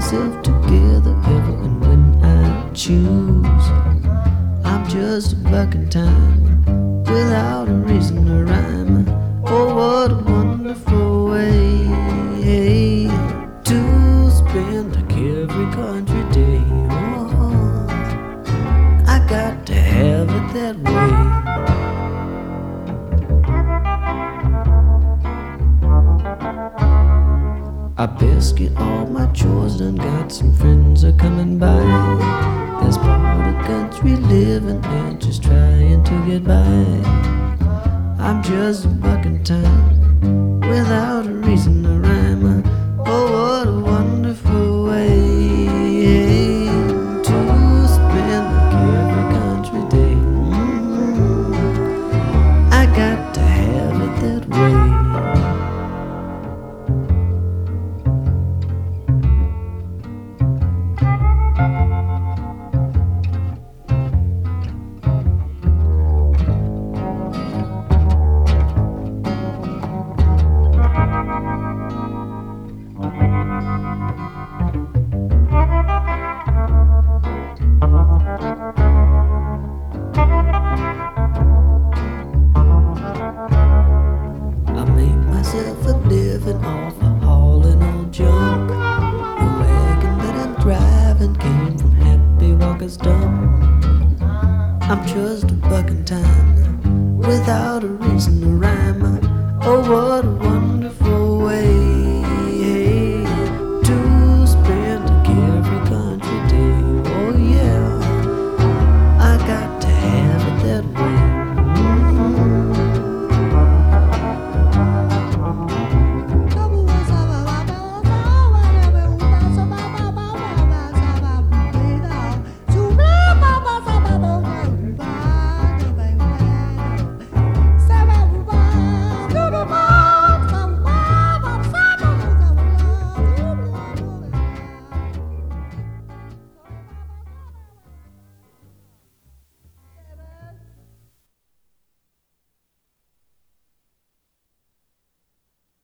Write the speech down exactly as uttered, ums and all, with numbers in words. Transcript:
myself together ever and when I choose. I'm just a bucking time without a reason to rhyme. Oh, what a wonderful way to spend like every country day. Oh, I got to have it that way. I best get all my chores done, got some friends are coming by. There's part of country living and just trying to get by. I'm just a bucking time without a reason to rhyme. Oh, what a wonderful way to spend like every country day. Mm-hmm. I got to have it that way. A living off of hauling old junk. The wagon that I'm driving came from Happy Walker's dump. I'm just a bucking time